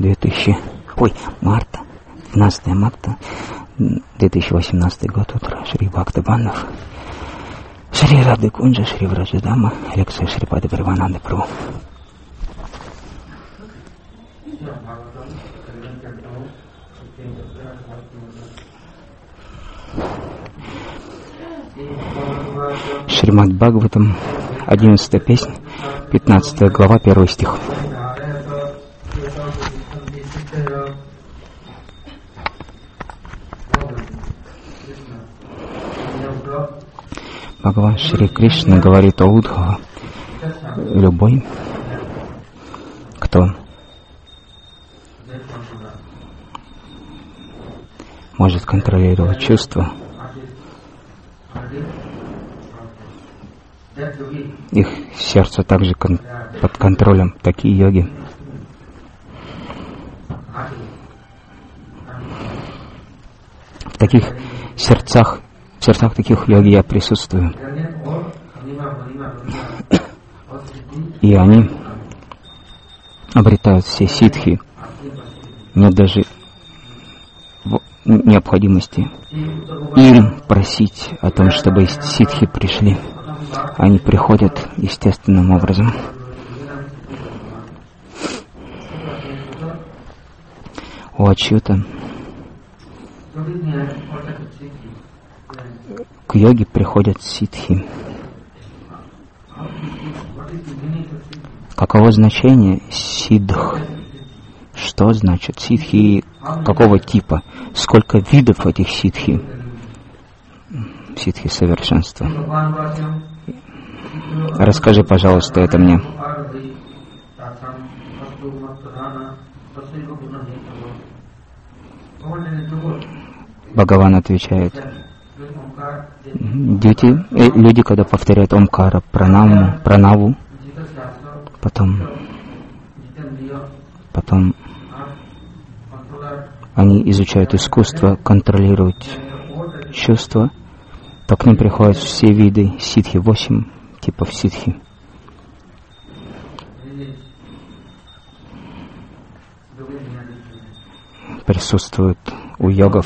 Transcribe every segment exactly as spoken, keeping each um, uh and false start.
две тысячи, ой, марта, двенадцатое марта, две тысячи восемнадцатый год, утро, Шри Бхактиванов, Шри Рады Кунджа, Шри Враджадама, лекция Шри Пада Паривананды Прабху. Шримад Бхагаватам, одиннадцатая песня, пятнадцатая глава, первый стих. Бхагаван Шри Кришна говорит о Удхава: любой, кто может контролировать чувства, их сердце также кон- под контролем, такие йоги. В таких сердцах, в сердцах таких йоги я присутствую. И они обретают все ситхи. Нет даже необходимости им просить о том, чтобы ситхи пришли. Они приходят естественным образом. У Ачюта к йоге приходят ситхи. Каково значение сиддх? Что значит ситхи? Какого типа? Сколько видов этих ситхи? Ситхи совершенства. Расскажи, пожалуйста, это мне. Бхагаван отвечает: дети, э, люди, когда повторяют Омкара, пранаму, пранаву, потом, потом они изучают искусство контролировать чувства, то к ним приходят все виды ситхи, восемь типов ситхи. Присутствуют у йогов.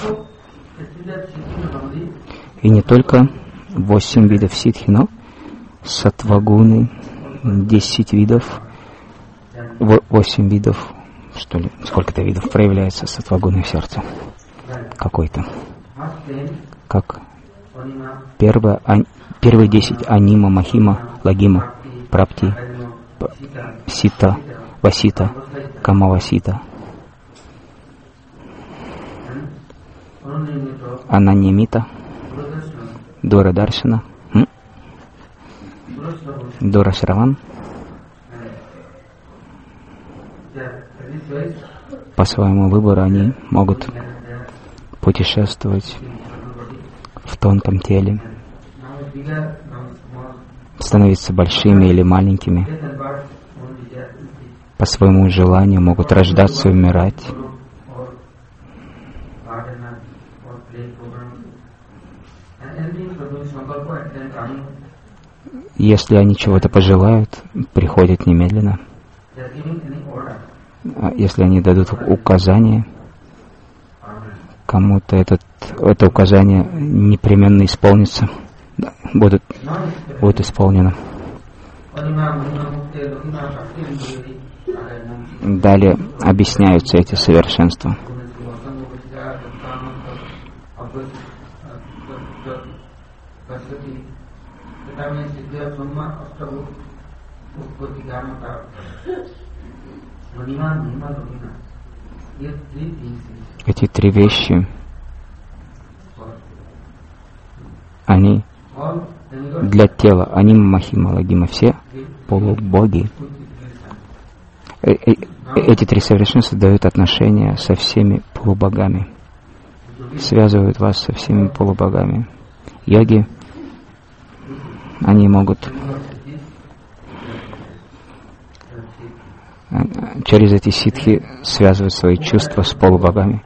И не только восемь видов ситхи, но саттвагуны, десять видов, восемь видов, что ли, сколько-то видов проявляется саттвагуны в сердце. Какой-то. Как первое, ан, первые десять анима, махима, лагима, прапти, сита, васита, камавасита, ананьямита, дурадаршана, дурашраван. По своему выбору они могут путешествовать в тонком теле, становиться большими или маленькими, по своему желанию могут рождаться и умирать. Если они чего-то пожелают, приходят немедленно. А если они дадут указание, кому-то этот, это указание непременно исполнится, будет, будет исполнено. Далее объясняются эти совершенства. Эти три вещи, они для тела, они махима, лагима, все полубоги. Эти три совершенства дают отношения со всеми полубогами, связывают вас со всеми полубогами. Йоги, они могут через эти ситхи связывать свои чувства с полубогами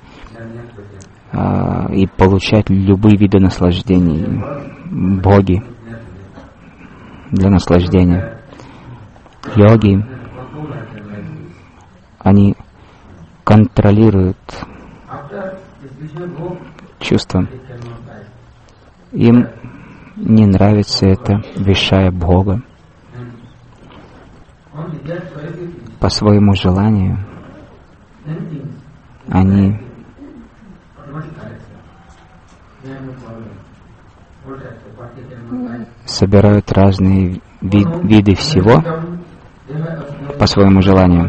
и получать любые виды наслаждений, боги для наслаждения. Йоги, они контролируют чувства. Им не нравится это вишая Бога. По своему желанию они собирают разные ви виды всего по своему желанию.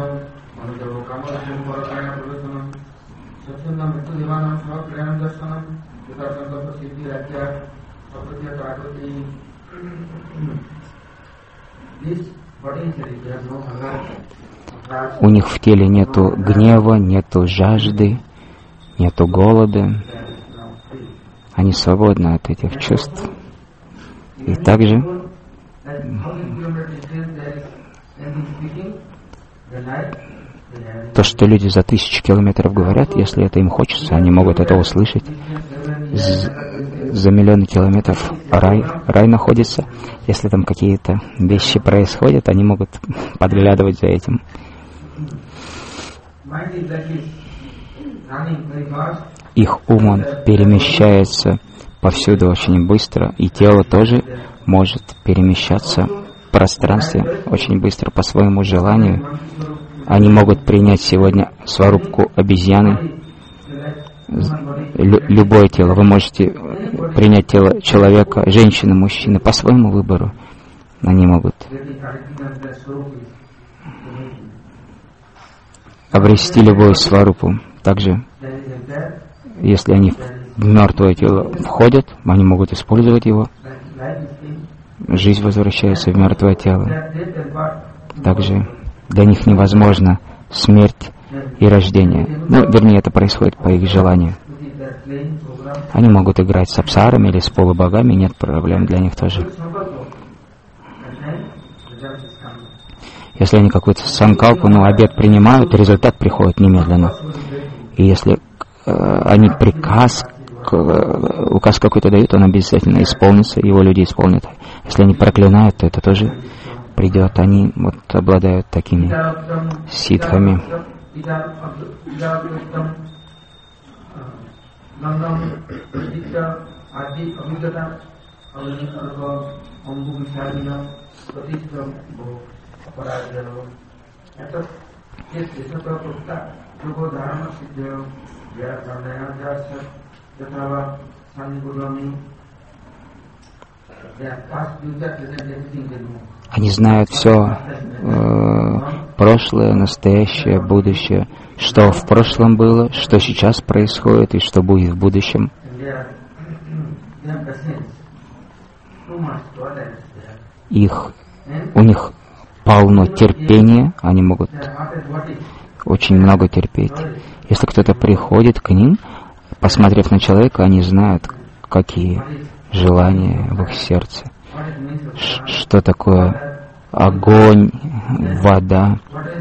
У них в теле нету гнева, нету жажды, нету голода. Они свободны от этих чувств. И также то, что люди за тысячи километров говорят, если это им хочется, они могут это услышать. За миллионы километров рай, рай находится. Если там какие-то вещи происходят, они могут подглядывать за этим. Их ум он перемещается повсюду очень быстро, и тело тоже может перемещаться в пространстве очень быстро по своему желанию. Они могут принять сегодня сварупку обезьяны, Лю любое тело. Вы можете принять тело человека, женщины, мужчины по своему выбору. Они могут обрести любую сварупу. Также, если они в мертвое тело входят, они могут использовать его. Жизнь возвращается в мертвое тело. Также для них невозможно смерть и рождение. Ну, вернее, это происходит по их желанию. Они могут играть с апсарами или с полубогами, нет проблем для них тоже. Если они какую-то санкалпу, ну, обет принимают, результат приходит немедленно. И если э, они приказ, к, указ какой-то дают, он обязательно исполнится, его люди исполнят. Если они проклинают, то это тоже придет. Они вот обладают такими ситхами. Они знают все э, прошлое, настоящее, будущее, что в прошлом было, что сейчас происходит и что будет в будущем. Их, у них полно терпения, они могут очень много терпеть. Если кто-то приходит к ним, посмотрев на человека, они знают, какие желания в их сердце. Ш- что такое огонь, вода.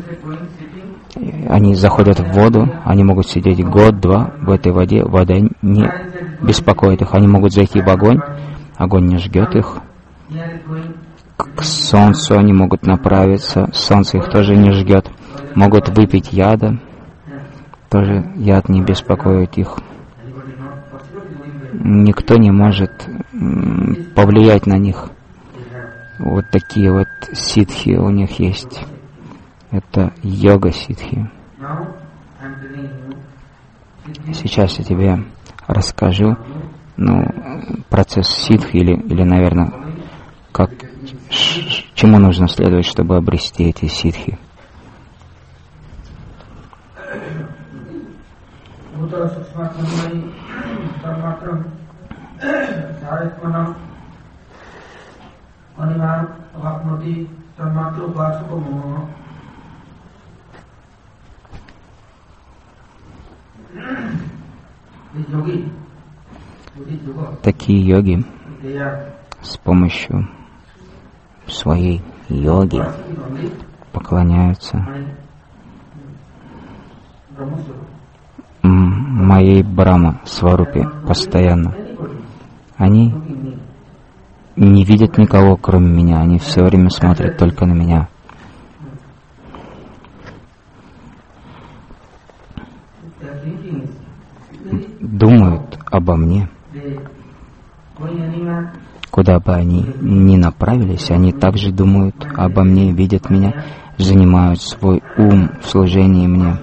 Они заходят в воду, они могут сидеть год-два в этой воде, вода не беспокоит их. Они могут зайти в огонь, огонь не жгет их. К солнцу они могут направиться, солнце их тоже не жгет. Могут выпить яда, тоже яд не беспокоит их. Никто не может повлиять на них. Вот такие вот ситхи у них есть. Это йога-ситхи. Сейчас я тебе расскажу, ну, процесс ситхи или, или, наверное, как, ш, чему нужно следовать, чтобы обрести эти ситхи. Такие йоги с помощью своей йоги поклоняются моей Брахма Сварупе постоянно. Они не видят никого, кроме меня. Они все время смотрят только на меня. думают обо мне. Куда бы они ни направились, они также думают обо мне, видят меня, занимают свой ум в служении мне.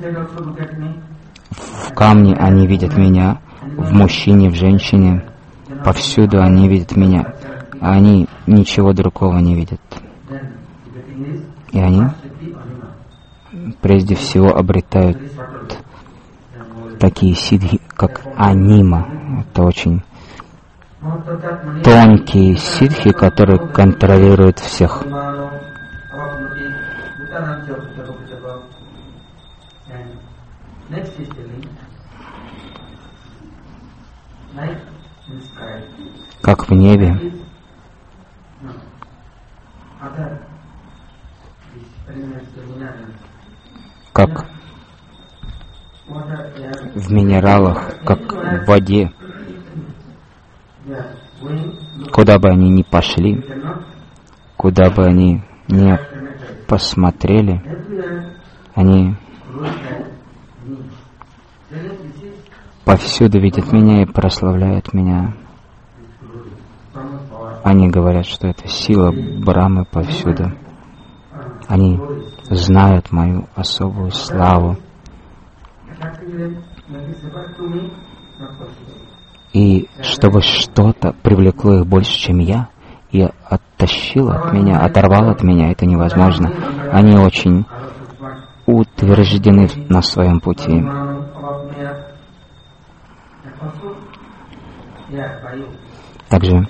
В камне они видят меня, в мужчине, в женщине, повсюду они видят меня. Они ничего другого не видят. И они прежде всего обретают такие сиддхи, как анима. Это очень тонкие сиддхи, которые контролируют всех. Как в небе, как в минералах, как в воде. Куда бы они ни пошли, куда бы они ни посмотрели, они повсюду видят меня и прославляют меня. Они говорят, что это сила Брамы повсюду. Они знают мою особую славу. И чтобы что-то привлекло их больше, чем я, и оттащило от меня, оторвало от меня, это невозможно. Они очень утверждены на своем пути. Также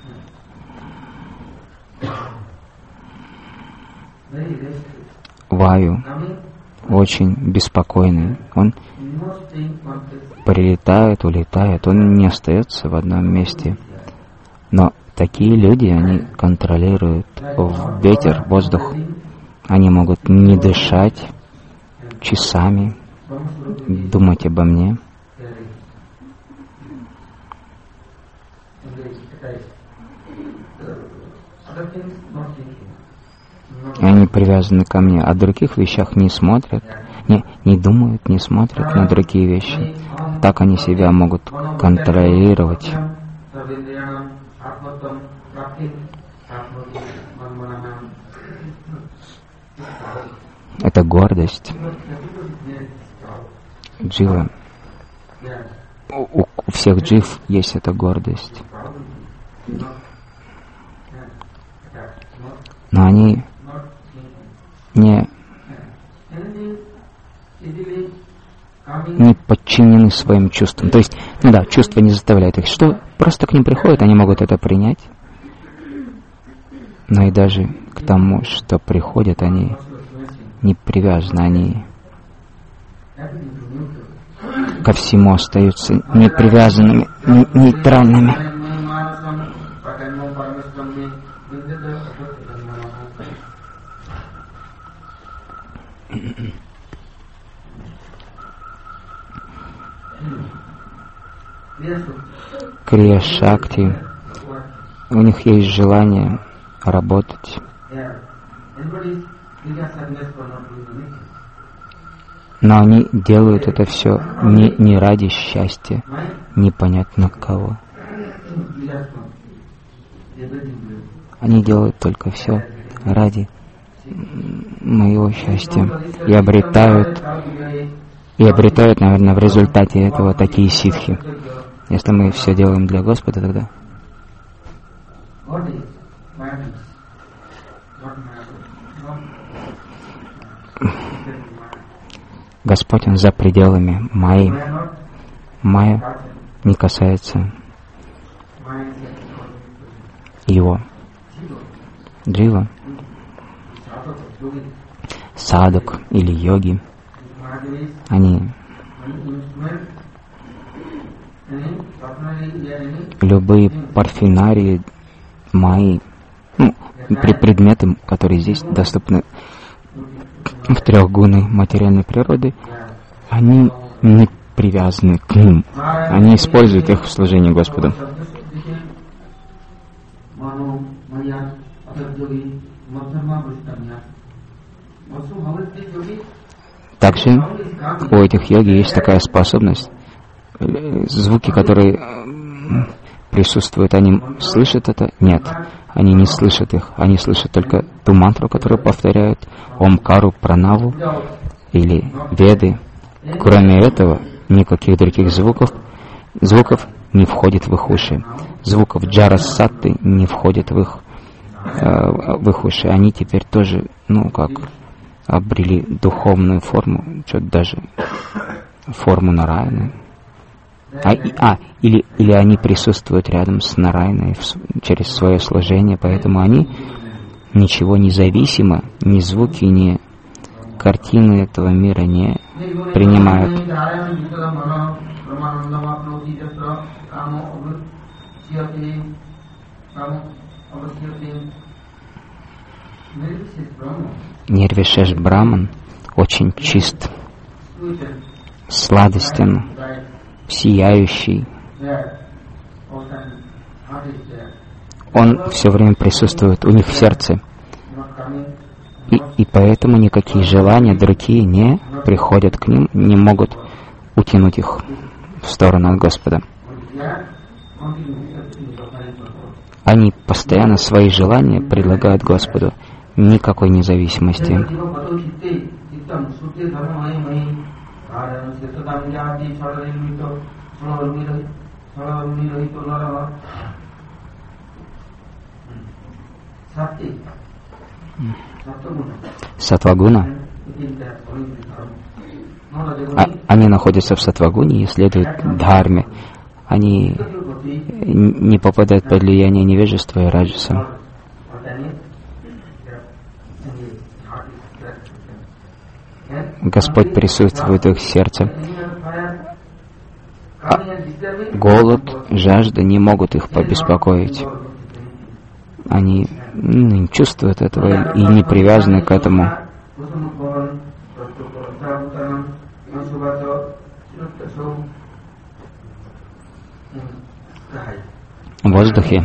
Ваю очень беспокойный. Он прилетает, улетает, он не остается в одном месте. Но такие люди, они контролируют ветер, воздух. Они могут не дышать часами, думать обо мне. Они привязаны ко мне, о других вещах не смотрят, не, не думают, не смотрят на другие вещи. Так они себя могут контролировать. Это гордость. Джива. У, у всех джив есть эта гордость. Но они не, не подчинены своим чувствам. То есть, ну да, чувства не заставляют их. Что просто к ним приходит, они могут это принять. Но и даже к тому, что приходят, они не привязаны, они ко всему остаются непривязанными, нейтральными. Крия Шакти, у них есть желание работать. Но они делают это все не, не ради счастья, непонятно кого. Они делают только все ради моего счастья. И обретают, и обретают, наверное, в результате этого такие ситхи. Если мы все делаем для Господа, тогда Господь, Он за пределами майи. Майя не касается Его. Джива, садхук или йоги, они любые парфинарии, майи, ну, предметы, которые здесь доступны в трех гуны материальной природы, они не привязаны к ним. Они используют их в служении Господу. Также у этих йоги есть такая способность. Звуки, которые присутствуют, они слышат это? Нет, они не слышат их. Они слышат только ту мантру, которую повторяют, Омкару, Пранаву или Веды. Кроме этого, никаких других звуков, звуков не входит в их уши. Звуков джарасатты не входит в их, э, в их уши. Они теперь тоже, ну как, обрели духовную форму, что-то даже форму Нараяны. А, а или, или они присутствуют рядом с Нараяной через свое служение, поэтому они ничего независимо, ни звуки, ни картины этого мира не принимают. Нирвишеш Браман очень чист, сладостен, сияющий. Он все время присутствует у них в сердце. И, и поэтому никакие желания другие не приходят к ним, не могут утянуть их в сторону от Господа. Они постоянно свои желания предлагают Господу, никакой независимости. Сатвагуна. А, они находятся в сатвагуне и следуют дхарме. Они не попадают под влияние невежества и раджаса. Господь присутствует в их сердце. А голод, жажда не могут их побеспокоить. Они не чувствуют этого и не привязаны к этому. В воздухе,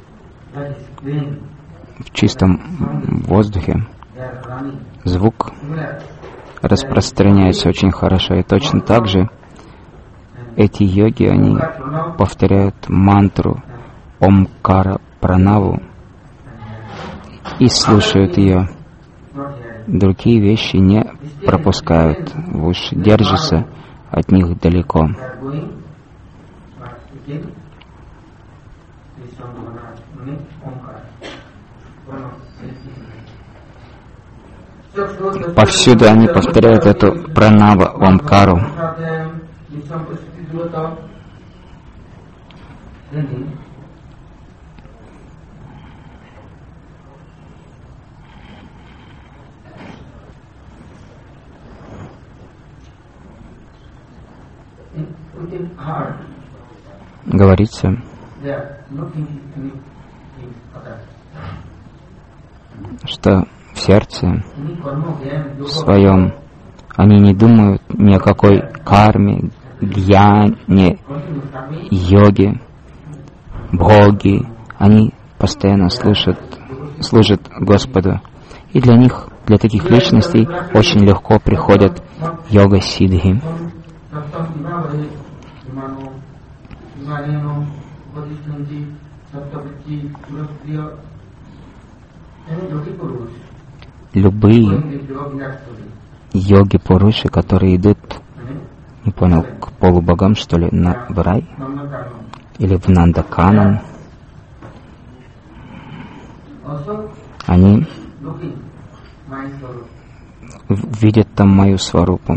в чистом воздухе, звук распространяется очень хорошо. И точно так же эти йоги, они повторяют мантру Омкара Пранаву и слушают ее. Другие вещи не пропускают в уши, держатся от них далеко. Повсюду они повторяют эту пранава Омкару. Говорится, что в сердце своем они не думают ни о какой карме, гьяне, йоге, бхоги. Они постоянно слушают, служат Господу. И для них, для таких личностей, очень легко приходят йога-сиддхи. Любые йоги-пуруши, которые идут, не понял, к полубогам, что ли, на, в рай или в Нандаканан, они видят там мою сварупу.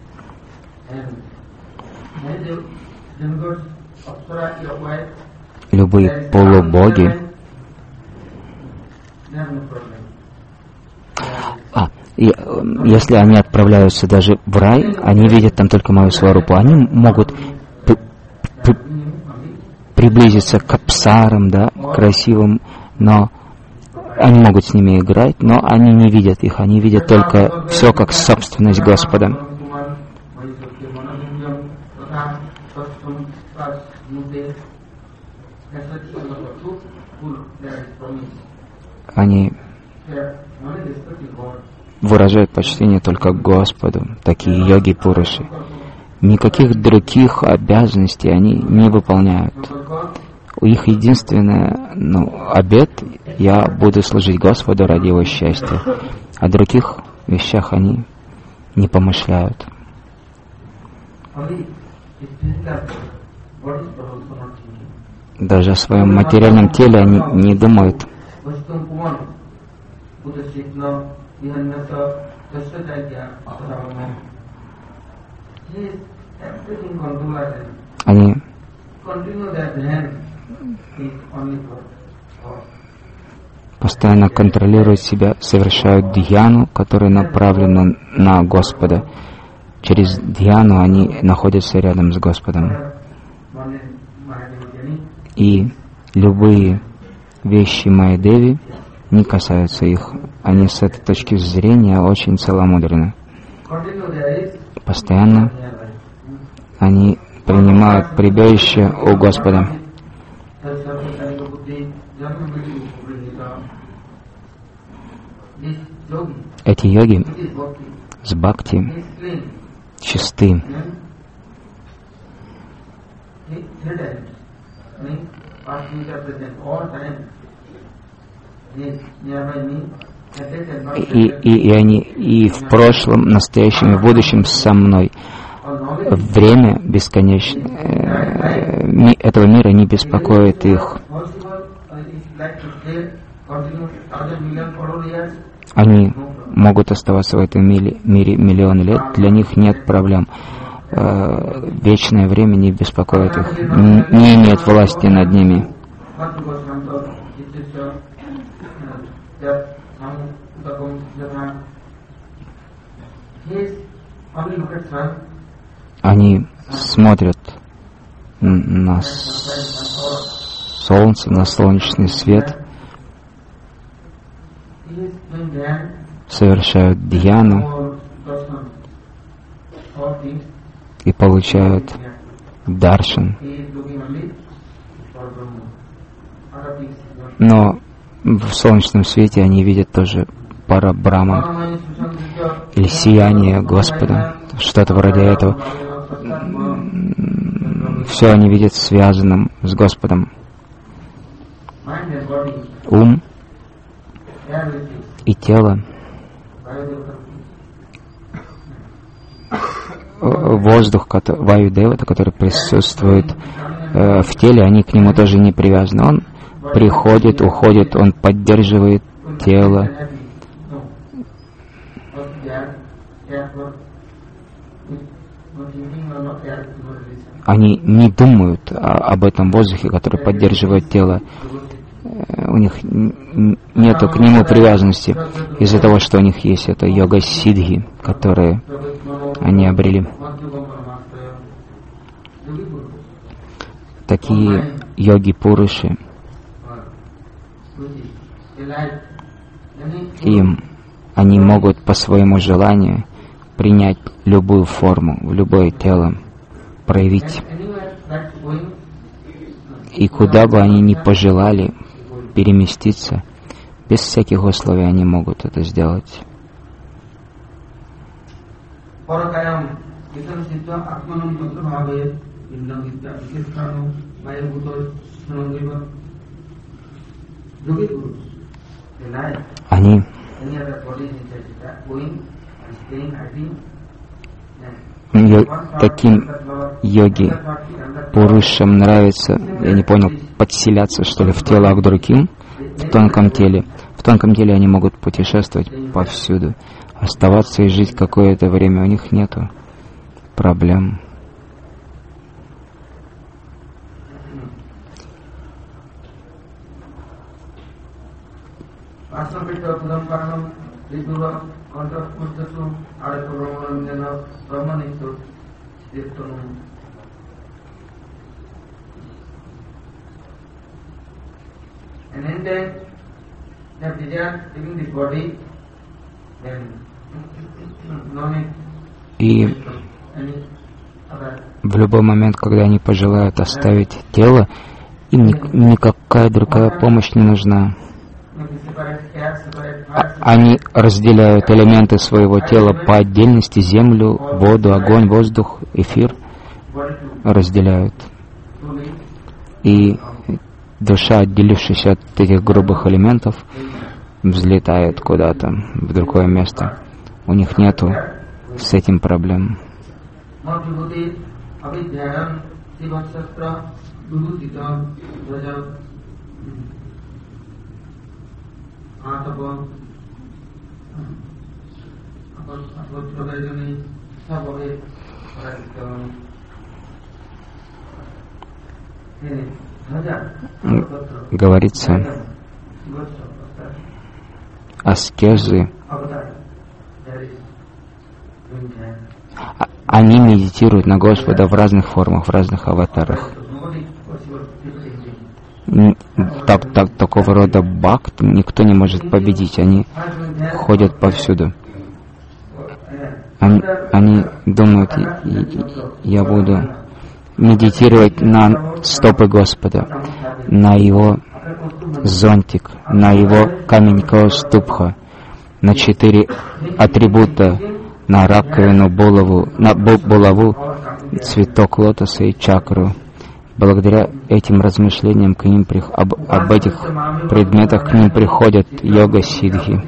Любые полубоги. А, и, если они отправляются даже в рай, они видят там только мою сварупу. Они могут при, при, приблизиться к апсарам, да, красивым, но они могут с ними играть, но они не видят их. Они видят только все как собственность Господа. Они выражают почтение только Господу, такие йоги Пуруши. Никаких других обязанностей они не выполняют. Их единственный ну, обет — я буду служить Господу ради Его счастья. О других вещах они не помышляют. Даже о своем материальном теле они не думают. Они постоянно контролируют себя, совершают дьяну, которая направлена на Господа. Через дьяну они находятся рядом с Господом. И любые вещи Майя-деви не касаются их. Они с этой точки зрения очень целомудренны. Постоянно они принимают прибежище у Господа. Эти йоги с бхакти чисты. И, и, и они и в прошлом, настоящем и в будущем со мной. Время бесконечное э, этого мира не беспокоит их. Они могут оставаться в этом мире, мире миллион лет, для них нет проблем. Э, вечное время не беспокоит их, не имеет власти над ними. Они смотрят на солнце, на солнечный свет, совершают дьяну и получают даршан. Но в солнечном свете они видят тоже парабраман или сияние Господа, что-то вроде этого. Все они видят связанным с Господом. Ум и тело, воздух, Ваю-девата, который присутствует э, в теле, они к нему тоже не привязаны. Он приходит, уходит, он поддерживает тело. Они не думают о, об этом воздухе, который поддерживает тело. У них нету к нему привязанности из-за того, что у них есть это йога-сиддхи, которые они обрели. Такие йоги-пуруши, им они могут по своему желанию принять любую форму, любое тело, проявить. И куда бы они ни пожелали переместиться, без всяких условий они могут это сделать. Они Йо, таким йоги пурушам нравится, я не понял, подселяться, что ли, в тело к другим, в тонком теле. В тонком теле они могут путешествовать повсюду, оставаться и жить какое-то время, у них нету проблем. И в любой момент, когда они пожелают оставить тело, им ни- никакая другая помощь не нужна. они разделяют элементы своего тела по отдельности: землю, воду, огонь, воздух, эфир разделяют. И душа, отделившись от этих грубых элементов, взлетает куда-то в другое место. У них нету с этим проблем. Говорится, аскезы, они медитируют на Господа в разных формах, в разных аватарах. Так, так, такого рода бхакт никто не может победить. Они ходят повсюду. Они, они думают, я буду медитировать на стопы Господа, на Его зонтик, на Его камень Каустубха, на четыре атрибута, на раковину, булаву, на булаву, цветок лотоса и чакру. Благодаря этим размышлениям к ним, об, об этих предметах к ним приходят йога-сиддхи.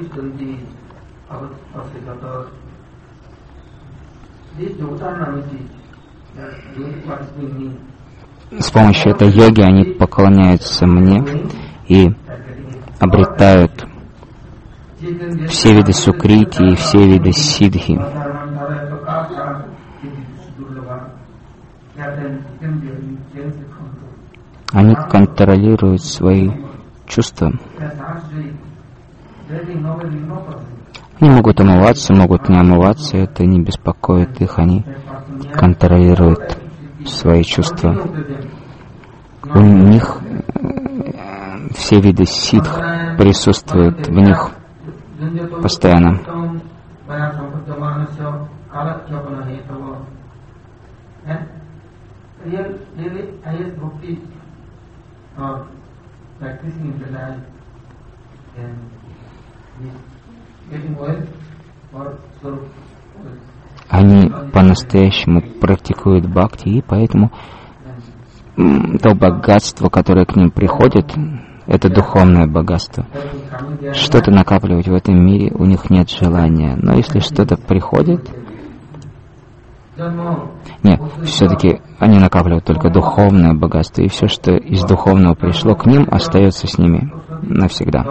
С помощью этой йоги они поклоняются мне и обретают все виды сукрити и все виды сиддхи. Они контролируют свои чувства. Они могут омываться, могут не омываться, это не беспокоит их, они контролируют свои чувства. У них все виды сиддх присутствуют в них постоянно. Они по-настоящему практикуют бхакти, и поэтому то богатство, которое к ним приходит, это духовное богатство. Что-то накапливать в этом мире у них нет желания. Но если что-то приходит, нет, все-таки они накапливают только духовное богатство, и все, что из духовного пришло к ним, остается с ними навсегда.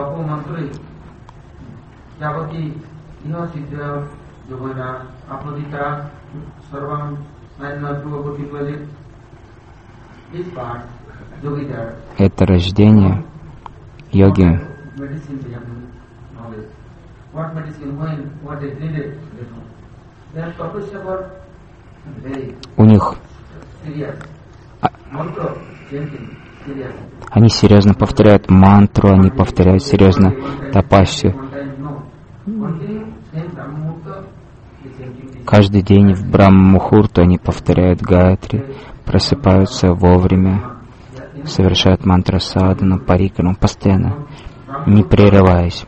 Это рождение йоги. У них они серьезно повторяют мантру, они повторяют серьезно тапасию. Каждый день в Брахма-мухурту они повторяют гайатри, просыпаются вовремя, совершают мантра-садхану, парикраму, постоянно, не прерываясь.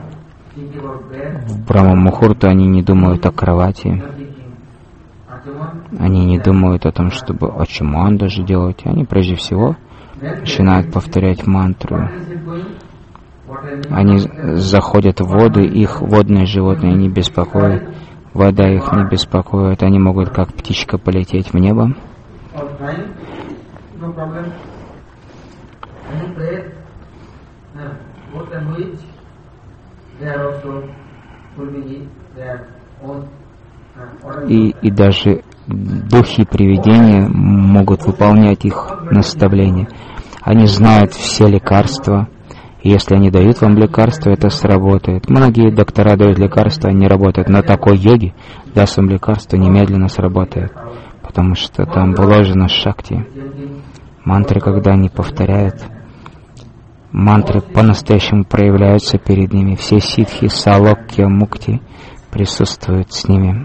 В Брахма-мухурту они не думают о кровати, они не думают о том, чтобы ачаман даже делать. Они прежде всего начинают повторять мантру. Они заходят в воду, их водные животные не беспокоят, вода их не беспокоит, они могут как птичка полететь в небо. И, и даже духи привидения могут выполнять их наставления. Они знают все лекарства. И если они дают вам лекарства, это сработает. Многие доктора дают лекарства, они работают. Но такой йоги даст вам лекарство, немедленно сработает. Потому что там вложено шакти. Мантры, когда они повторяют, мантры по-настоящему проявляются перед ними. Все ситхи, салокья, мукти присутствуют с ними.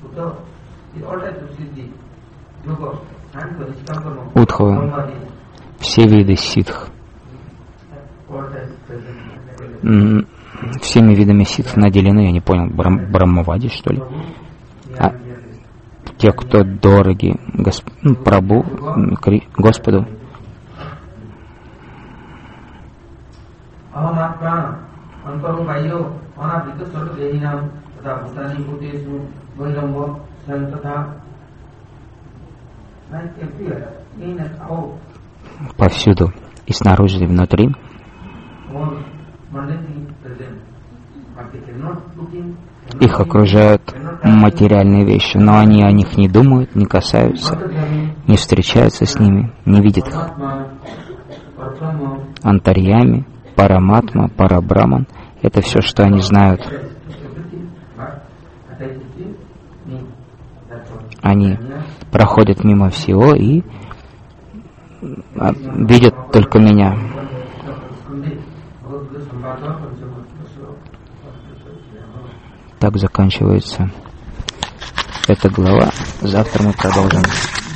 Удхава все виды ситх. Всеми видами ситх наделены, я не понял, брам, Брахмавади, что ли? А те, кто дороги Госп... ну, Прабху, Господу. Повсюду, и снаружи, и внутри. Их окружают материальные вещи, но они о них не думают, не касаются, не встречаются с ними, не видят их. Антарьями, Параматма, Парабраман — это все, что они знают. Они проходят мимо всего и видят только меня. Так заканчивается эта глава. Завтра мы продолжим.